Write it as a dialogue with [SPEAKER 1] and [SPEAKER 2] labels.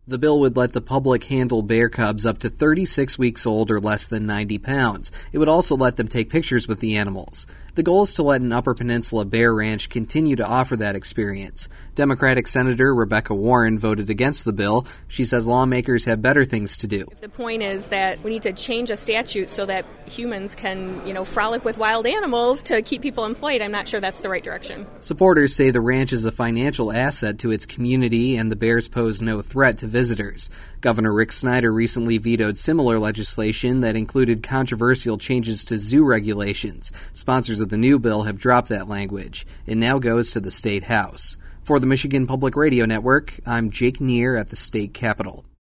[SPEAKER 1] The bill would let the public handle bear cubs up to 36 weeks old or less than 90 pounds. It would also let them take pictures with the animals. The goal is to let an Upper Peninsula bear ranch continue to offer that experience. Democratic Senator Rebecca Warren voted against the bill. She says lawmakers have better things to do.
[SPEAKER 2] If the point is that we need to change a statute so that humans can, frolic with wild animals to keep people employed, I'm not sure that's the right direction.
[SPEAKER 1] Supporters say the ranch is a financial asset to its community and the bears pose no threat to visitors. Governor Rick Snyder recently vetoed similar legislation that included controversial changes to zoo regulations. Sponsors of the new bill have dropped that language. It now goes to the State House. For the Michigan Public Radio Network, I'm Jake Neer at the State Capitol.